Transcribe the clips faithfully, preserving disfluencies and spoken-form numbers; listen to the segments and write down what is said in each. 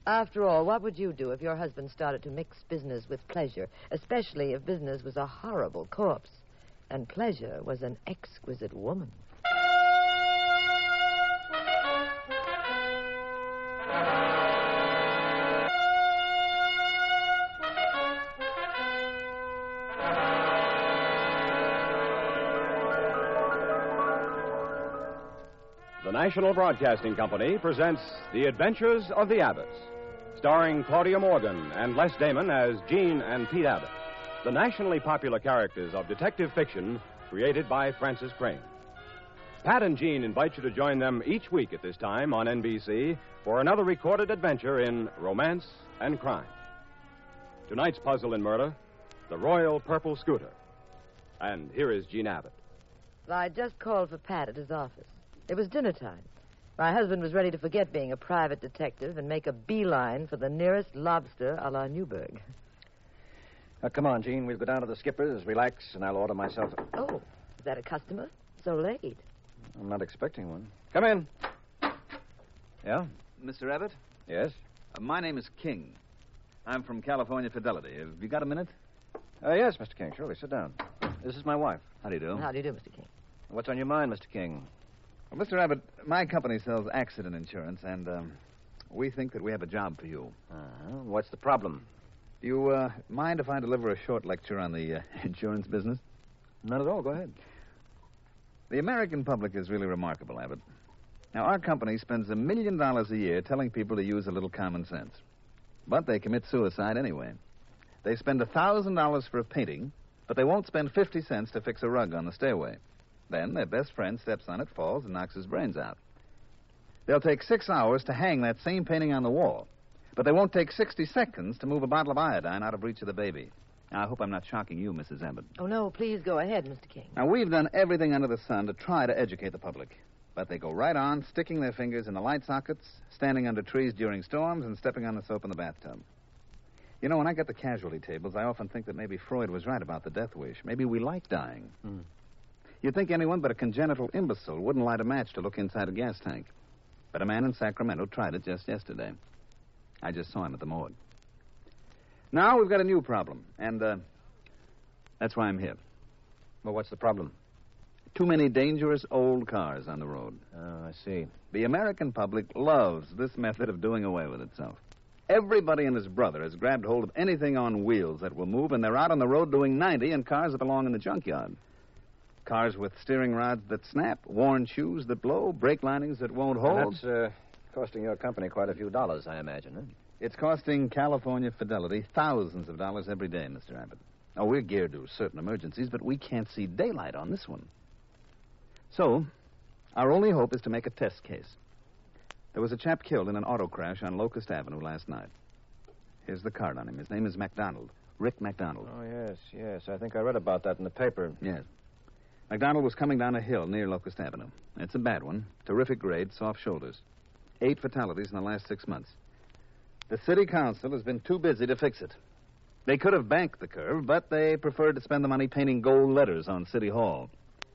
After all, what would you do if your husband started to mix business with pleasure, especially if business was a horrible corpse and pleasure was an exquisite woman? The National Broadcasting Company presents The Adventures of the Abbotts, starring Claudia Morgan and Les Damon as Jean and Pete Abbott, the nationally popular characters of detective fiction created by Francis Crane. Pat and Jean invite you to join them each week at this time on N B C for another recorded adventure in romance and crime. Tonight's puzzle and murder, the Royal Purple Scooter. And here is Jean Abbott. I just called for Pat at his office. It was dinner time. My husband was ready to forget being a private detective and make a beeline for the nearest lobster a la Newburgh. Uh, come on, Jean. We'll go down to the skipper's, relax, and I'll order myself a... Oh, is that a customer? So late. I'm not expecting one. Come in. Yeah? Mister Abbott? Yes? Uh, my name is King. I'm from California Fidelity. Have you got a minute? Uh, yes, Mister King. Surely. Sit down. This is my wife. How do you do? How do you do, Mister King? What's on your mind, Mister King? Well, Mister Abbott, my company sells accident insurance, and um, we think that we have a job for you. Uh-huh. What's the problem? Do you uh, mind if I deliver a short lecture on the uh, insurance business? Not at all. Go ahead. The American public is really remarkable, Abbott. Now, our company spends a million dollars a year telling people to use a little common sense. But they commit suicide anyway. They spend a thousand dollars for a painting, but they won't spend fifty cents to fix a rug on the stairway. Then their best friend steps on it, falls, and knocks his brains out. They'll take six hours to hang that same painting on the wall, but they won't take sixty seconds to move a bottle of iodine out of reach of the baby. Now, I hope I'm not shocking you, Missus Abbott. Oh, no, please go ahead, Mister King. Now, we've done everything under the sun to try to educate the public, but they go right on sticking their fingers in the light sockets, standing under trees during storms, and stepping on the soap in the bathtub. You know, when I get the casualty tables, I often think that maybe Freud was right about the death wish. Maybe we like dying. Hmm. You'd think anyone but a congenital imbecile wouldn't light a match to look inside a gas tank. But a man in Sacramento tried it just yesterday. I just saw him at the morgue. Now we've got a new problem, and uh, that's why I'm here. Well, what's the problem? Too many dangerous old cars on the road. Oh, I see. The American public loves this method of doing away with itself. Everybody and his brother has grabbed hold of anything on wheels that will move, and they're out on the road doing ninety in cars that belong in the junkyard. Cars with steering rods that snap, worn shoes that blow, brake linings that won't hold. Well, that's uh, costing your company quite a few dollars, I imagine, huh? It's costing California Fidelity thousands of dollars every day, Mister Abbott. Oh, we're geared to certain emergencies, but we can't see daylight on this one. So, our only hope is to make a test case. There was a chap killed in an auto crash on Locust Avenue last night. Here's the card on him. His name is MacDonald. Rick MacDonald. Oh, yes, yes. I think I read about that in the paper. Yes. MacDonald was coming down a hill near Locust Avenue. It's a bad one. Terrific grade, soft shoulders. Eight fatalities in the last six months. The city council has been too busy to fix it. They could have banked the curve, but they preferred to spend the money painting gold letters on City Hall.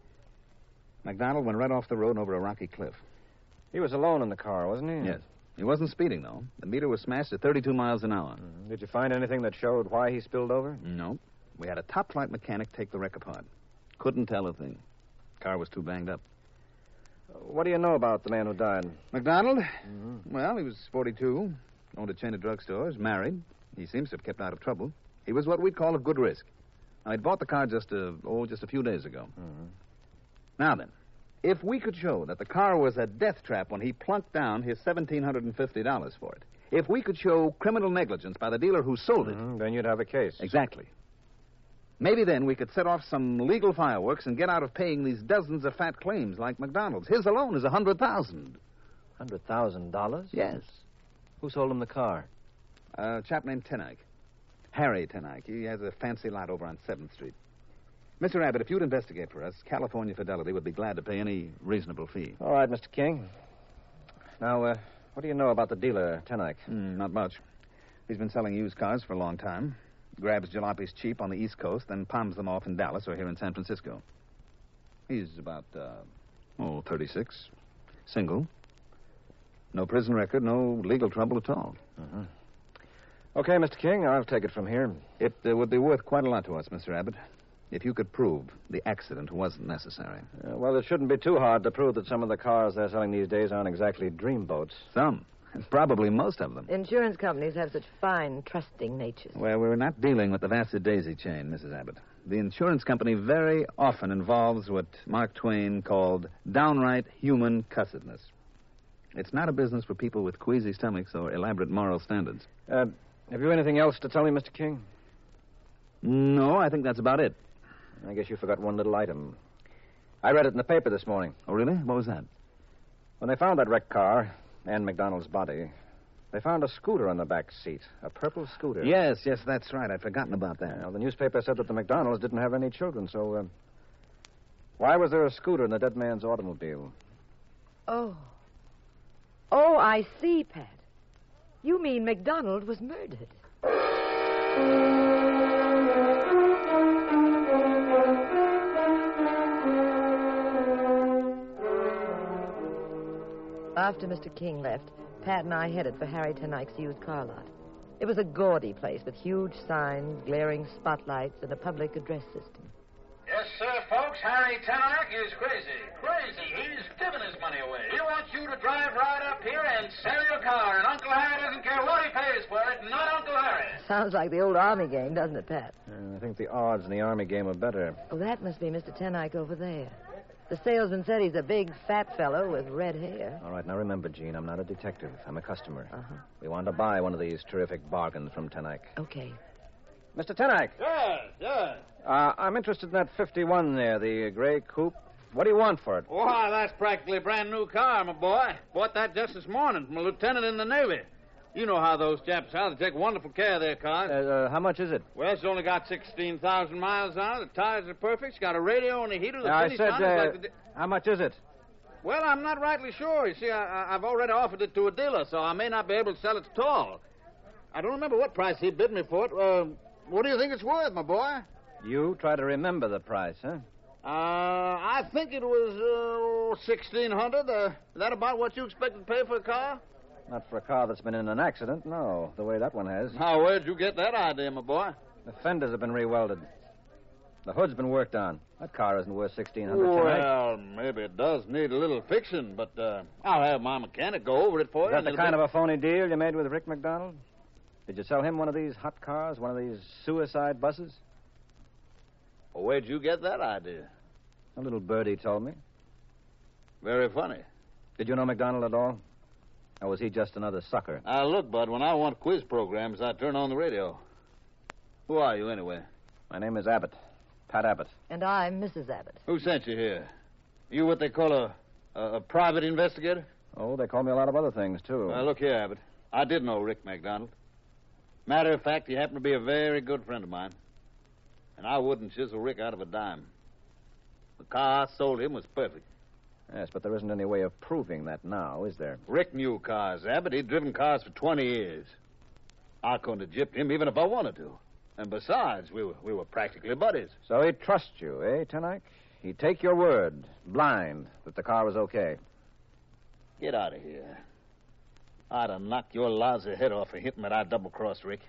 MacDonald went right off the road and over a rocky cliff. He was alone in the car, wasn't he? Yes. He wasn't speeding, though. The meter was smashed at thirty-two miles an hour. Mm-hmm. Did you find anything that showed why he spilled over? No. We had a top-flight mechanic take the wreck apart. Couldn't tell a thing. Car was too banged up. What do you know about the man who died? MacDonald? Mm-hmm. Well, he was forty-two, owned a chain of drugstores, married. He seems to have kept out of trouble. He was what we'd call a good risk. Now, he'd bought the car just a, oh, just a few days ago. Mm-hmm. Now then, if we could show that the car was a death trap when he plunked down his one thousand seven hundred fifty dollars for it, if we could show criminal negligence by the dealer who sold it... Mm-hmm. Then you'd have a case. Exactly. Maybe then we could set off some legal fireworks and get out of paying these dozens of fat claims like MacDonald's. His alone is a hundred thousand. Hundred thousand dollars? Yes. Who sold him the car? A chap named Tenike. Harry Tenike. He has a fancy lot over on seventh Street. Mister Abbott, if you'd investigate for us, California Fidelity would be glad to pay any reasonable fee. All right, Mister King. Now, uh, what do you know about the dealer, Tenike? Mm, not much. He's been selling used cars for a long time. Grabs jalopies cheap on the East Coast, then palms them off in Dallas or here in San Francisco. He's about, uh, oh, thirty-six. Single. No prison record, no legal trouble at all. Uh-huh. Okay, Mister King, I'll take it from here. It uh, would be worth quite a lot to us, Mister Abbott, if you could prove the accident wasn't necessary. Uh, well, it shouldn't be too hard to prove that some of the cars they're selling these days aren't exactly dreamboats. Some. Probably most of them. Insurance companies have such fine, trusting natures. Well, we're not dealing with the Vassar Daisy chain, Missus Abbott. The insurance company very often involves what Mark Twain called downright human cussedness. It's not a business for people with queasy stomachs or elaborate moral standards. Uh, have you anything else to tell me, Mister King? No, I think that's about it. I guess you forgot one little item. I read it in the paper this morning. Oh, really? What was that? When they found that wrecked car, Ann McDonald's body, they found a scooter on the back seat, a purple scooter. Yes, yes, that's right. I'd forgotten about that. Well, the newspaper said that the McDonalds didn't have any children, so uh, why was there a scooter in the dead man's automobile? Oh. Oh, I see, Pat. You mean McDonald was murdered. After Mister King left, Pat and I headed for Harry Tenike's used car lot. It was a gaudy place with huge signs, glaring spotlights, and a public address system. Yes, sir, folks. Harry Tenike is crazy. Crazy. He's giving his money away. He wants you to drive right up here and sell your car, and Uncle Harry doesn't care what he pays for it, not Uncle Harry. Sounds like the old Army game, doesn't it, Pat? Uh, I think the odds in the Army game are better. Oh, that must be Mister Tenike over there. The salesman said he's a big, fat fellow with red hair. All right, now remember, Gene, I'm not a detective. I'm a customer. Uh-huh. We want to buy one of these terrific bargains from Tenike. Okay. Mister Tenike. Yes, yes. Uh, I'm interested in that fifty-one there, the gray coupe. What do you want for it? Why, that's practically a brand new car, my boy. Bought that just this morning from a lieutenant in the Navy. You know how those chaps are. They take wonderful care of their cars. Uh, uh, how much is it? Well, it's only got sixteen thousand miles on it. The tires are perfect. It's got a radio and a heater. The Uh, I finish said, on it's uh, like the di- how much is it? Well, I'm not rightly sure. You see, I, I- I've already offered it to a dealer, so I may not be able to sell it at all. I don't remember what price he bid me for it. Uh, what do you think it's worth, my boy? You try to remember the price, huh? Uh, I think it was uh, sixteen hundred. Uh, is that about what you expected to pay for a car? Not for a car that's been in an accident, no, the way that one has. Now, where'd you get that idea, my boy? The fenders have been rewelded. The hood's been worked on. That car isn't worth sixteen hundred tonight. Well, maybe it does need a little fixing, but uh, I'll have my mechanic go over it for Is you. that the kind of a phony deal you made with Rick McDonald? Did you sell him one of these hot cars, one of these suicide buses? Well, where'd you get that idea? A little birdie told me. Very funny. Did you know McDonald at all? Or was he just another sucker? Now, look, Bud, when I want quiz programs, I turn on the radio. Who are you, anyway? My name is Abbott. Pat Abbott. And I'm Missus Abbott. Who sent you here? You what they call a, a, a private investigator? Oh, they call me a lot of other things, too. Well, look here, Abbott. I did know Rick McDonald. Matter of fact, he happened to be a very good friend of mine. And I wouldn't chisel Rick out of a dime. The car I sold him was perfect. Yes, but there isn't any way of proving that now, is there? Rick knew cars, Abbott. He'd driven cars for twenty years. I couldn't have gypped him even if I wanted to. And besides, we were, we were practically buddies. So he'd trust you, eh, Tenike? He'd take your word, blind, that the car was okay. Get out of here. I'd have knocked your lousy head off for hitting that I double-crossed Rick.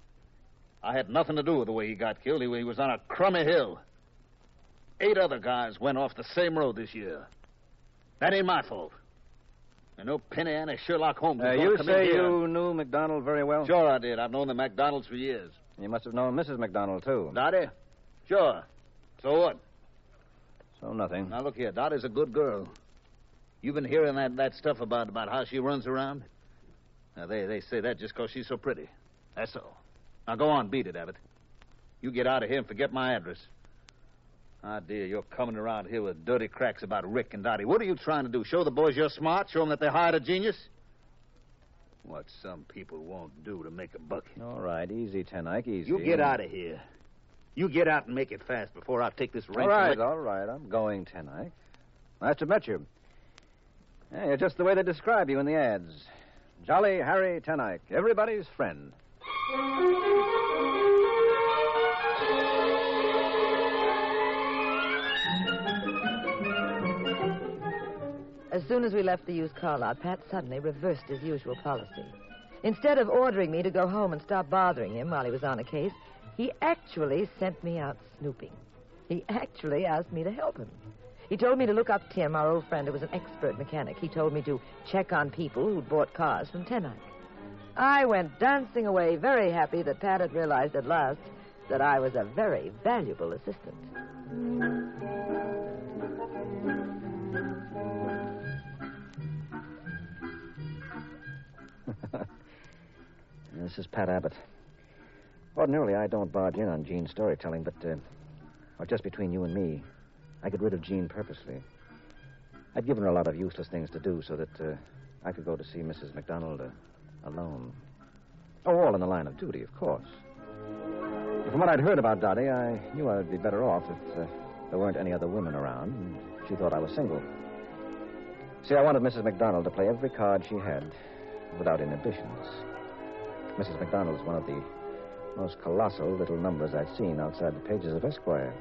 I had nothing to do with the way he got killed. He, he was on a crummy hill. Eight other guys went off the same road this year. That ain't my fault. And no Penny Annie Sherlock Holmes. is Uh, gonna you come in say here. you knew McDonald very well? Sure I did. I've known the McDonalds for years. You must have known Missus McDonald, too. Dottie? Sure. So what? So nothing. Now, look here. Dottie's a good girl. You've been hearing that, that stuff about, about how she runs around? Now, they, they say that just because she's so pretty. That's all. Now, go on. Beat it, Abbott. You get out of here and forget my address. Ah, dear, you're coming around here with dirty cracks about Rick and Dottie. What are you trying to do? Show the boys you're smart? Show them that they hired a genius? What some people won't do to make a buck. All right, easy, Tenike, easy. You get out of here. You get out and make it fast before I take this wrench. All right, and let- all right. I'm going, Tenike. Nice to meet you. Yeah, you're just the way they describe you in the ads. Jolly Harry Tenike, everybody's friend. As soon as we left the used car lot, Pat suddenly reversed his usual policy. Instead of ordering me to go home and stop bothering him while he was on a case, he actually sent me out snooping. He actually asked me to help him. He told me to look up Tim, our old friend who was an expert mechanic. He told me to check on people who'd bought cars from Tenike. I went dancing away, very happy that Pat had realized at last that I was a very valuable assistant. This is Pat Abbott. Ordinarily, I don't barge in on Jean's storytelling, but, uh, well, just between you and me, I got rid of Jean purposely. I'd given her a lot of useless things to do so that uh, I could go to see Missus McDonald uh, alone. Oh, all in the line of duty, of course. But from what I'd heard about Dottie, I knew I would be better off if uh, there weren't any other women around, and she thought I was single. See, I wanted Missus McDonald to play every card she had without inhibitions. Missus McDonald's one of the most colossal little numbers I'd seen outside the pages of Esquire.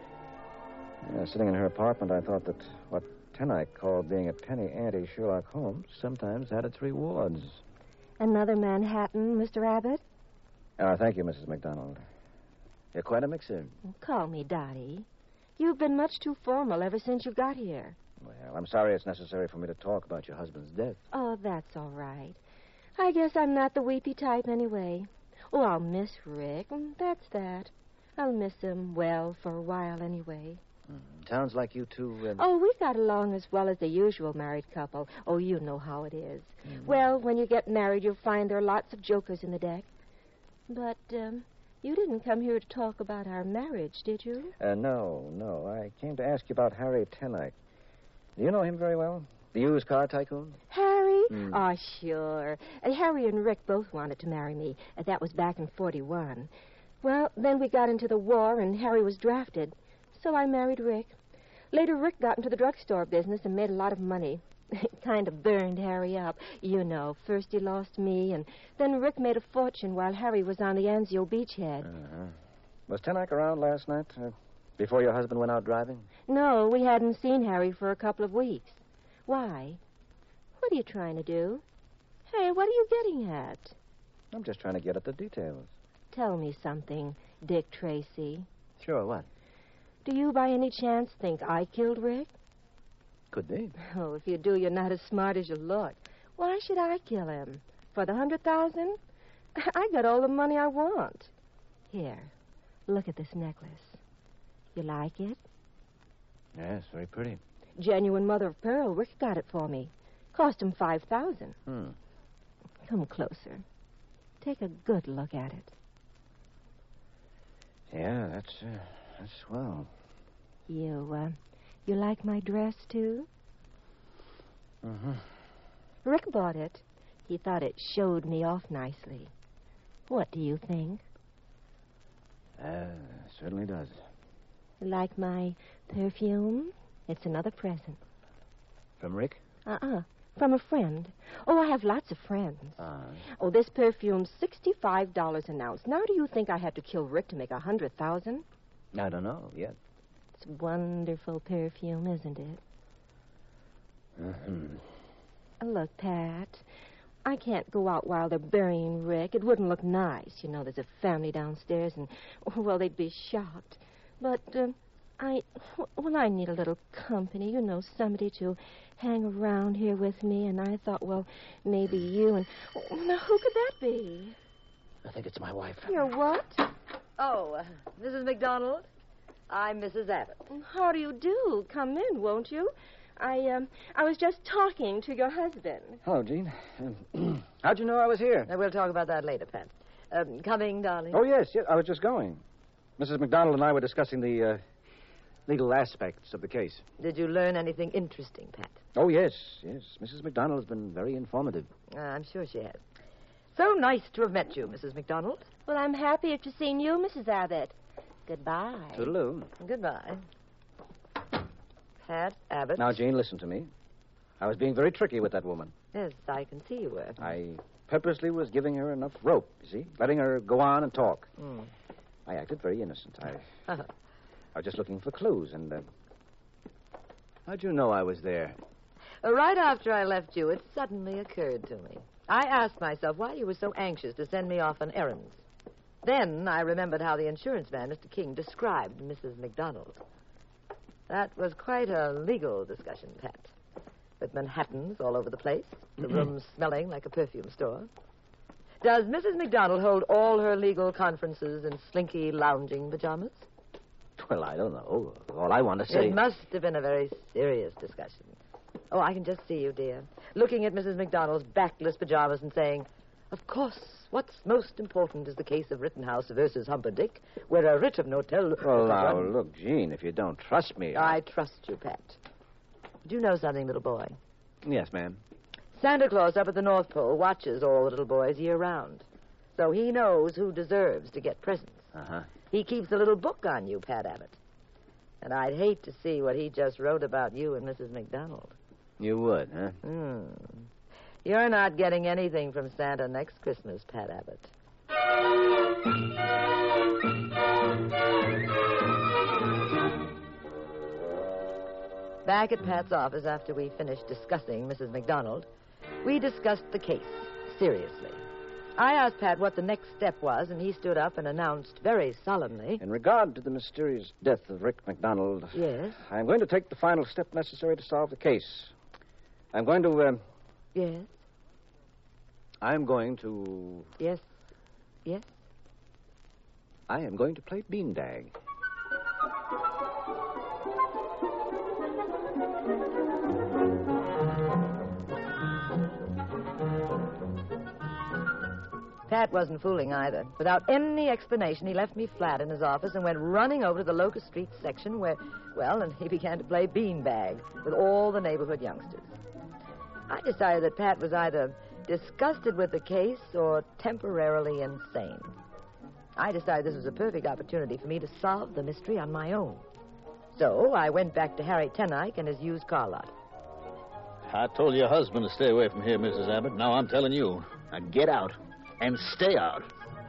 Uh, sitting in her apartment, I thought that what Tenike called being a penny ante Sherlock Holmes sometimes had its rewards. Another Manhattan, Mister Abbott? Uh, thank you, Missus McDonald. You're quite a mixer. Call me Dottie. You've been much too formal ever since you got here. Well, I'm sorry it's necessary for me to talk about your husband's death. Oh, that's all right. I guess I'm not the weepy type anyway. Oh, I'll miss Rick. That's that. I'll miss him, well, for a while anyway. Mm, sounds like you two... Uh... Oh, we got along as well as the usual married couple. Oh, you know how it is. Mm-hmm. Well, when you get married, you'll find there are lots of jokers in the deck. But, um, you didn't come here to talk about our marriage, did you? Uh, no, no. I came to ask you about Harry Tenike. Do you know him very well? The used car tycoon? Harry? Mm. Oh, sure. Uh, Harry and Rick both wanted to marry me. Uh, that was back in forty-one. Well, then we got into the war, and Harry was drafted. So I married Rick. Later, Rick got into the drugstore business and made a lot of money. It kind of burned Harry up. You know, first he lost me, and then Rick made a fortune while Harry was on the Anzio beachhead. Uh-huh. Was Tenike around last night, uh, before your husband went out driving? No, we hadn't seen Harry for a couple of weeks. Why? What are you trying to do? Hey, what are you getting at? I'm just trying to get at the details. Tell me something, Dick Tracy. Sure, what? Do you by any chance think I killed Rick? Could be. Oh, if you do, you're not as smart as you look. Why should I kill him? For the hundred thousand? I got all the money I want. Here, look at this necklace. You like it? Yes, very pretty. Genuine mother of pearl. Rick got it for me. Cost him five thousand. Hmm. Come closer. Take a good look at it. Yeah, that's uh, that's swell. You, uh, you like my dress, too? Uh-huh. Rick bought it. He thought it showed me off nicely. What do you think? Uh, certainly does. Like my perfume? It's another present. From Rick? Uh-uh. From a friend. Oh, I have lots of friends. Uh, Oh, this perfume's sixty-five dollars an ounce. Now do you think I had to kill Rick to make a hundred thousand? I don't know yet. It's wonderful perfume, isn't it? Uh-huh. Look, Pat, I can't go out while they're burying Rick. It wouldn't look nice. You know, there's a family downstairs, and, well, they'd be shocked. But, uh, I, well, I need a little company, you know, somebody to hang around here with me, and I thought, well, maybe you and... Now, who could that be? I think it's my wife. You're what? Oh, uh, Missus McDonald? I'm Missus Abbott. How do you do? Come in, won't you? I, um, I was just talking to your husband. Hello, Jean. How'd you know I was here? Now, we'll talk about that later, Pat. Um, coming, darling? Oh, yes, yes. I was just going. Missus McDonald and I were discussing the uh, legal aspects of the case. Did you learn anything interesting, Pat? Oh, yes, yes. Missus McDonald has been very informative. Uh, I'm sure she has. So nice to have met you, Missus McDonald. Well, I'm happier to see you, Missus Abbott. Goodbye. Toodaloo. Goodbye. Pat Abbott. Now, Jean, listen to me. I was being very tricky with that woman. Yes, I can see you were. I purposely was giving her enough rope, you see, letting her go on and talk. Mm. I acted very innocent. I, I was just looking for clues, and... Uh... How'd you know I was there? Right after I left you, it suddenly occurred to me. I asked myself why you were so anxious to send me off on errands. Then I remembered how the insurance man, Mister King, described Missus McDonald. That was quite a legal discussion, Pat. With Manhattans all over the place, the room smelling like a perfume store. Does Missus McDonald hold all her legal conferences in slinky lounging pajamas? Well, I don't know. All I want to say... It must have been a very serious discussion. Oh, I can just see you, dear, looking at Missus McDonald's backless pajamas and saying, of course, what's most important is the case of Rittenhouse versus Humperdinck, where a writ of notel... Well, now, look, Jean, if you don't trust me... I... I trust you, Pat. Do you know something, little boy? Yes, ma'am. Santa Claus up at the North Pole watches all the little boys year-round. So he knows who deserves to get presents. Uh-huh. He keeps a little book on you, Pat Abbott. And I'd hate to see what he just wrote about you and Missus McDonald. You would, huh? Hmm. You're not getting anything from Santa next Christmas, Pat Abbott. Back at Pat's office after we finished discussing Missus McDonald, we discussed the case, seriously. I asked Pat what the next step was, and he stood up and announced very solemnly... In regard to the mysterious death of Rick McDonald... Yes? I'm going to take the final step necessary to solve the case. I'm going to, uh... Yes? I'm going to... Yes? Yes? I am going to play beanbag. Pat wasn't fooling either. Without any explanation, he left me flat in his office and went running over to the Locust Street section where, well, and he began to play beanbag with all the neighborhood youngsters. I decided that Pat was either disgusted with the case or temporarily insane. I decided this was a perfect opportunity for me to solve the mystery on my own. So I went back to Harry Tenike and his used car lot. I told your husband to stay away from here, Missus Abbott. Now I'm telling you. Now get out. And stay out.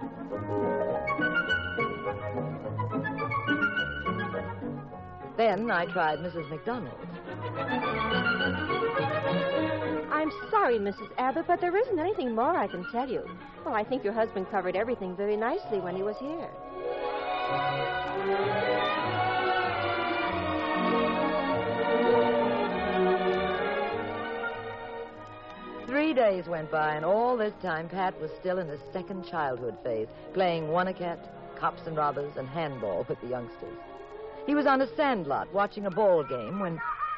Then I tried Missus McDonald. I'm sorry, Missus Abbott, but there isn't anything more I can tell you. Well, I think your husband covered everything very nicely when he was here. Three days went by, and all this time Pat was still in his second childhood phase, playing one-a-cat, cops and robbers, and handball with the youngsters. He was on a sandlot watching a ball game when...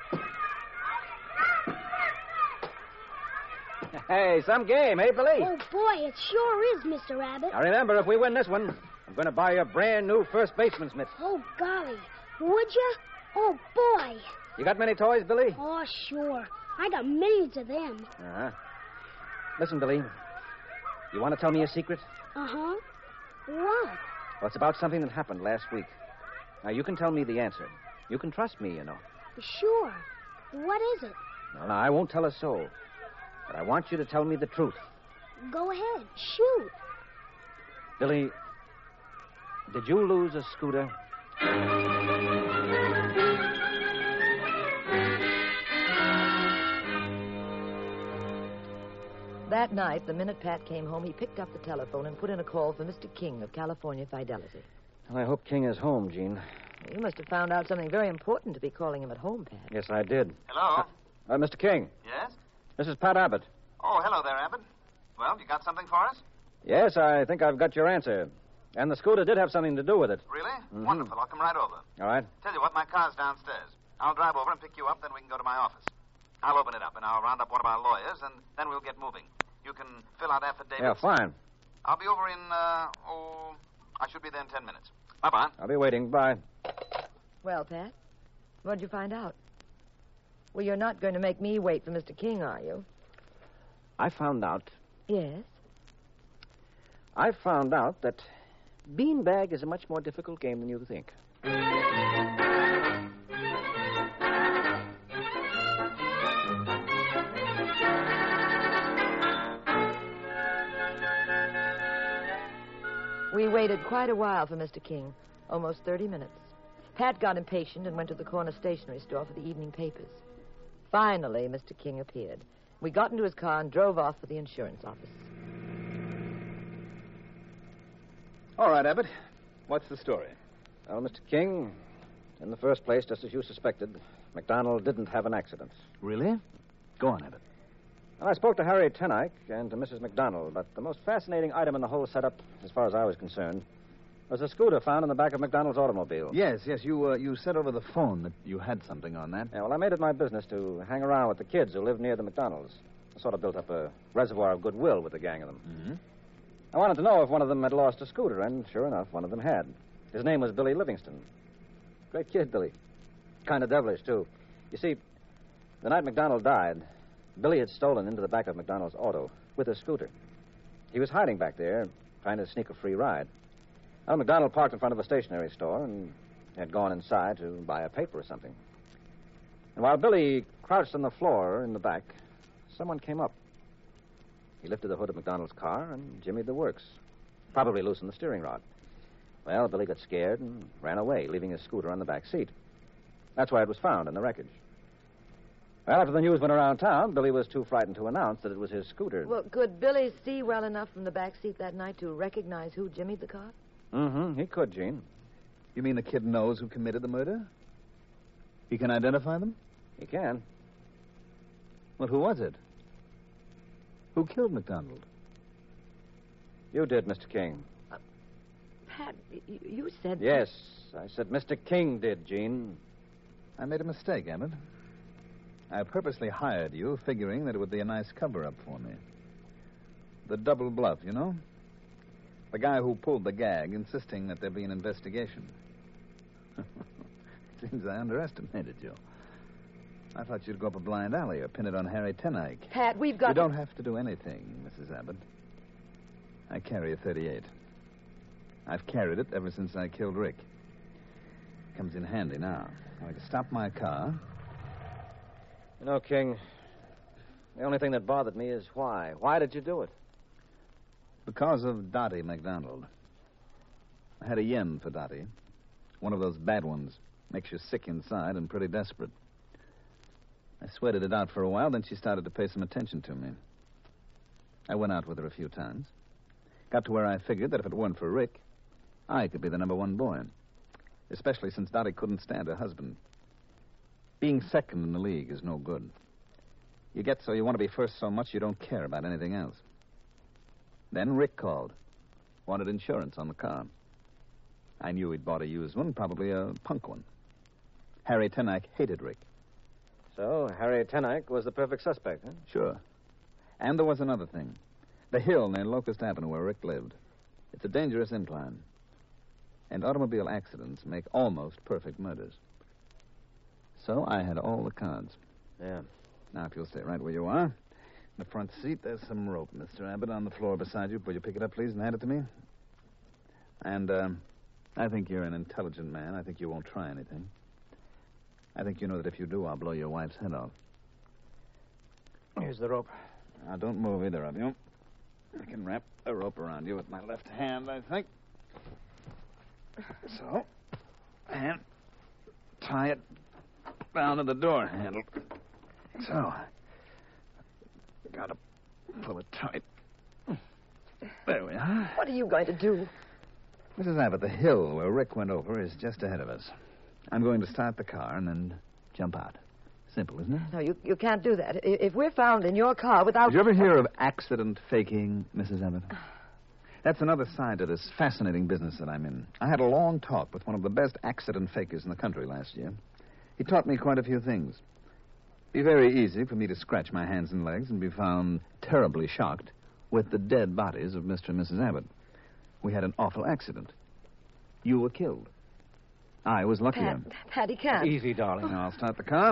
Hey, some game, eh, Billy? Oh, boy, it sure is, Mister Abbott. Now, remember, if we win this one, I'm going to buy you a brand new first baseman's mitt. Oh, golly. Would you? Oh, boy. You got many toys, Billy? Oh, sure. I got millions of them. Uh-huh. Listen, Billy, you want to tell me a secret? Uh-huh. What? Well, it's about something that happened last week. Now, you can tell me the answer. You can trust me, you know. Sure. What is it? Well, now, I won't tell a soul. But I want you to tell me the truth. Go ahead. Shoot. Billy, did you lose a scooter? That night, the minute Pat came home, he picked up the telephone and put in a call for Mister King of California Fidelity. Well, I hope King is home, Gene. You must have found out something very important to be calling him at home, Pat. Yes, I did. Hello? Uh, uh, Mister King. Yes? This is Pat Abbott. Oh, hello there, Abbott. Well, you got something for us? Yes, I think I've got your answer. And the scooter did have something to do with it. Really? Mm-hmm. Wonderful. I'll come right over. All right. Tell you what, my car's downstairs. I'll drive over and pick you up, then we can go to my office. I'll open it up, and I'll round up one of our lawyers, and then we'll get moving. You can fill out affidavits. Yeah, fine. I'll be over in, uh, oh, I should be there in ten minutes. Bye-bye. I'll be waiting. Bye. Well, Pat, what'd you find out? Well, you're not going to make me wait for Mister King, are you? I found out. Yes? I found out that beanbag is a much more difficult game than you think. We waited quite a while for Mister King, almost thirty minutes. Pat got impatient and went to the corner stationery store for the evening papers. Finally, Mister King appeared. We got into his car and drove off for the insurance office. All right, Abbott. What's the story? Well, Mister King, in the first place, just as you suspected, McDonald didn't have an accident. Really? Go on, Abbott. Well, I spoke to Harry Tenike and to Missus McDonald, but the most fascinating item in the whole setup, as far as I was concerned, was a scooter found in the back of McDonald's automobile. Yes, yes. You uh, you said over the phone that you had something on that. Yeah, well, I made it my business to hang around with the kids who live near the McDonald's. I sort of built up a reservoir of goodwill with the gang of them. Mm-hmm. I wanted to know if one of them had lost a scooter, and sure enough, one of them had. His name was Billy Livingston. Great kid, Billy. Kind of devilish, too. You see, the night McDonald died, Billy had stolen into the back of McDonald's auto with his scooter. He was hiding back there, trying to sneak a free ride. Well, McDonald parked in front of a stationery store and had gone inside to buy a paper or something. And while Billy crouched on the floor in the back, someone came up. He lifted the hood of McDonald's car and jimmied the works. Probably loosened the steering rod. Well, Billy got scared and ran away, leaving his scooter on the back seat. That's why it was found in the wreckage. Well, after the news went around town, Billy was too frightened to announce that it was his scooter. Well, could Billy see well enough from the back seat that night to recognize who jimmied the car? Mm-hmm. He could, Gene. You mean the kid knows who committed the murder? He can identify them? He can. Well, who was it? Who killed McDonald? You did, Mister King. Uh, Pat, you, you said... Yes, I said Mister King did, Gene. I made a mistake, Abbott. I purposely hired you, figuring that it would be a nice cover-up for me. The double bluff, you know? The guy who pulled the gag, insisting that there be an investigation. Seems I underestimated you. I thought you'd go up a blind alley or pin it on Harry Tenike. Pat, we've got... You don't have to do anything, Missus Abbott. I carry a thirty-eight. I've carried it ever since I killed Rick. Comes in handy now. I can stop my car. You know, King, the only thing that bothered me is why. Why did you do it? Because of Dottie McDonald. I had a yen for Dottie. One of those bad ones. Makes you sick inside and pretty desperate. I sweated it out for a while, then she started to pay some attention to me. I went out with her a few times. Got to where I figured that if it weren't for Rick, I could be the number one boy. Especially since Dottie couldn't stand her husband. Being second in the league is no good. You get so you want to be first so much you don't care about anything else. Then Rick called. Wanted insurance on the car. I knew he'd bought a used one, probably a punk one. Harry Tenike hated Rick. So, Harry Tenike was the perfect suspect, huh? Sure. And there was another thing. The hill near Locust Avenue where Rick lived. It's a dangerous incline. And automobile accidents make almost perfect murders. So I had all the cards. Yeah. Now, if you'll stay right where you are. In the front seat, there's some rope, Mister Abbott, on the floor beside you. Will you pick it up, please, and hand it to me? And, um, I think you're an intelligent man. I think you won't try anything. I think you know that if you do, I'll blow your wife's head off. Here's the rope. Now, don't move either of you. I can wrap a rope around you with my left hand, I think. So, and tie it down to the door handle. So, gotta pull it tight. There we are. What are you going to do? Missus Abbott, the hill where Rick went over is just ahead of us. I'm going to start the car and then jump out. Simple, isn't it? No, you, you can't do that. I- If we're found in your car without... Did you ever hear of accident faking, Missus Abbott? That's another side to this fascinating business that I'm in. I had a long talk with one of the best accident fakers in the country last year. He taught me quite a few things. It'd be very easy for me to scratch my hands and legs and be found terribly shocked with the dead bodies of Mister and Missus Abbott. We had an awful accident. You were killed. I was luckier. Pat, Pat, he can't. Easy, darling. Now, I'll start the car.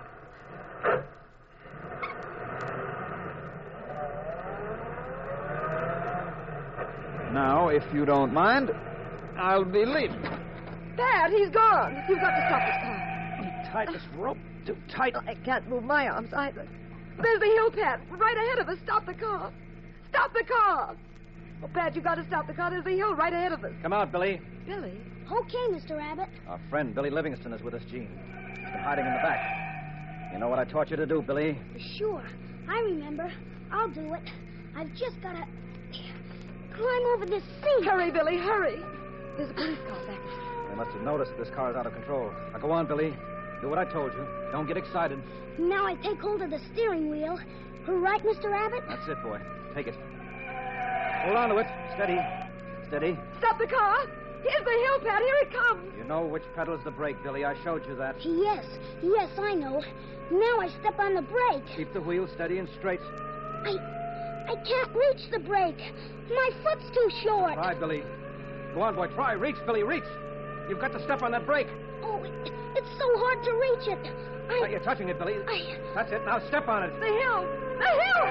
Now, if you don't mind, I'll be leaving. Pat, he's gone. You've got to stop this car. You tied this rope too tight. I can't move my arms either. There's the hill, Pat. Right ahead of us. Stop the car. Stop the car. Oh, Pat, you've got to stop the car. There's the hill right ahead of us. Come out, Billy. Billy? Okay, Mister Abbott. Our friend Billy Livingston is with us, Gene. He's been hiding in the back. You know what I taught you to do, Billy? Sure. I remember. I'll do it. I've just got to climb over this seat. Hurry, Billy, hurry. There's a police car back. They must have noticed this car's out of control. Now, go on, Billy. Do what I told you. Don't get excited. Now I take hold of the steering wheel. Right, Mister Abbott? That's it, boy. Take it. Hold on to it. Steady. Steady. Stop the car. Here's the hill, Pat. Here it comes. You know which pedal's the brake, Billy. I showed you that. Yes. Yes, I know. Now I step on the brake. Keep the wheel steady and straight. I... I can't reach the brake. My foot's too short. Try, Billy. Go on, boy. Try. Reach, Billy. Reach. You've got to step on that brake. Oh, it, it's so hard to reach it. I... Now you're touching it, Billy. I... That's it. Now step on it. The hill. The hill.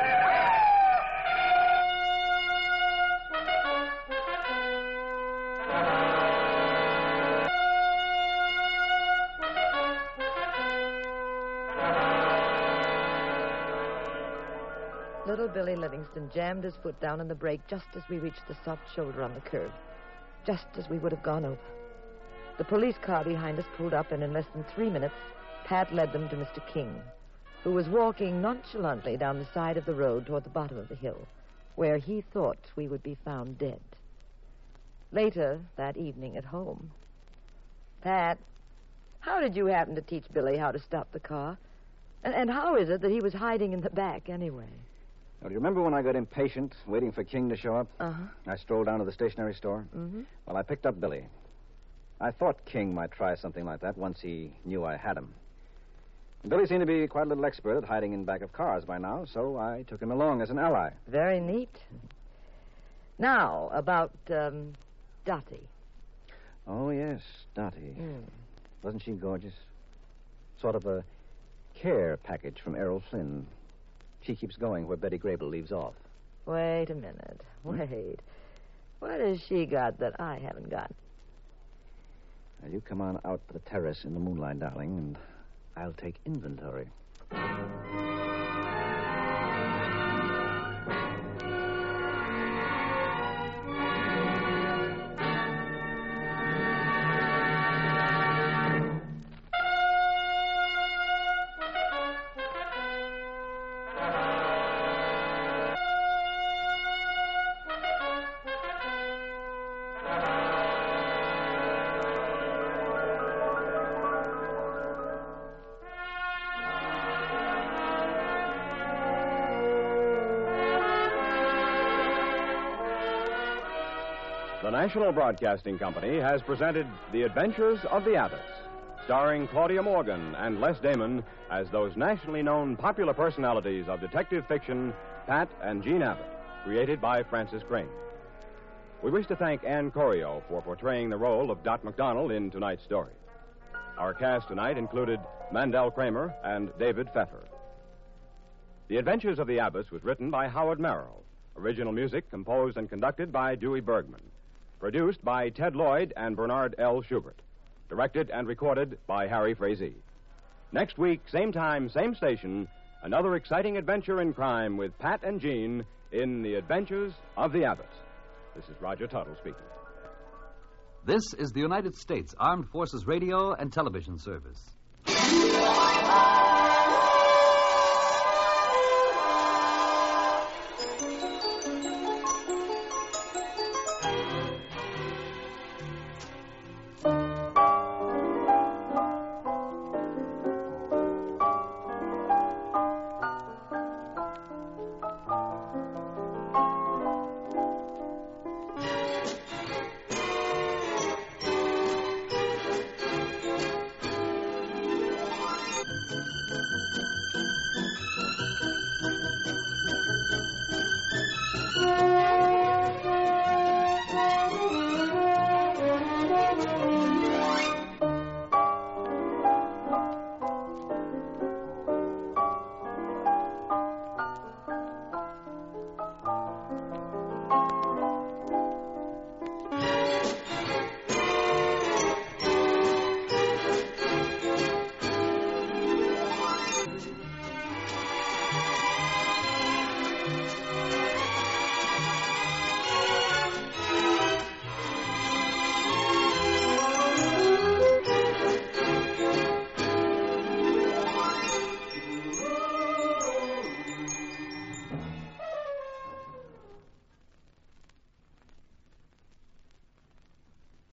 Little Billy Livingston jammed his foot down on the brake just as we reached the soft shoulder on the curve, just as we would have gone over. The police car behind us pulled up, and in less than three minutes, Pat led them to Mister King, who was walking nonchalantly down the side of the road toward the bottom of the hill, where he thought we would be found dead. Later that evening at home, Pat, how did you happen to teach Billy how to stop the car? And, and how is it that he was hiding in the back anyway? Well, do you remember when I got impatient, waiting for King to show up? Uh-huh. I strolled down to the stationery store. Mm-hmm. Well, I picked up Billy. I thought King might try something like that once he knew I had him. Billy seemed to be quite a little expert at hiding in back of cars by now, so I took him along as an ally. Very neat. Now, about, um, Dottie. Oh, yes, Dottie. Mm. Wasn't she gorgeous? Sort of a care package from Errol Flynn. She keeps going where Betty Grable leaves off. Wait a minute. Wait. What has she got that I haven't got? Now, you come on out to the terrace in the moonlight, darling, and I'll take inventory. The National Broadcasting Company has presented The Adventures of the Abbotts, starring Claudia Morgan and Les Damon as those nationally known popular personalities of detective fiction, Pat and Jean Abbott, created by Francis Crane. We wish to thank Ann Corio for portraying the role of Dot McDonald in tonight's story. Our cast tonight included Mandel Kramer and David Pfeffer. The Adventures of the Abbotts was written by Howard Merrill. Original music composed and conducted by Dewey Bergman. Produced by Ted Lloyd and Bernard L. Schubert. Directed and recorded by Harry Frazee. Next week, same time, same station, another exciting adventure in crime with Pat and Jean in The Adventures of the Abbotts. This is Roger Tuttle speaking. This is the United States Armed Forces Radio and Television Service.